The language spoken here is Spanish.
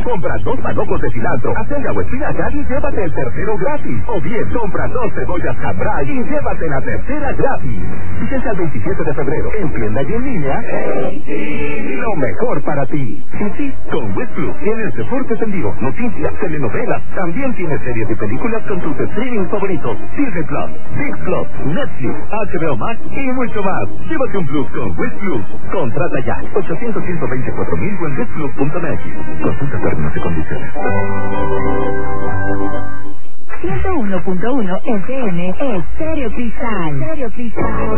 Compra 2 manojos de cilantro, acelga o espinaca y llévate el tercero gratis. O bien, compra 2 cebollas cambray y llévate la tercera gratis. Vigencia el 27 de febrero. En tienda y en línea. Lo mejor para ti. Y sí, con Wiz Plus tienes deportes en vivo, noticias, telenovelas. También tienes series y películas con tus streaming favoritos. Disney Plus, Big Plus, Netflix, HBO Max y mucho más. Llévate un Plus con Wiz Plus. Contrata ya. 800-124-1000 en WizPlus.net. Consulta términos y condiciones. 101.1 FM Estéreo Cristal.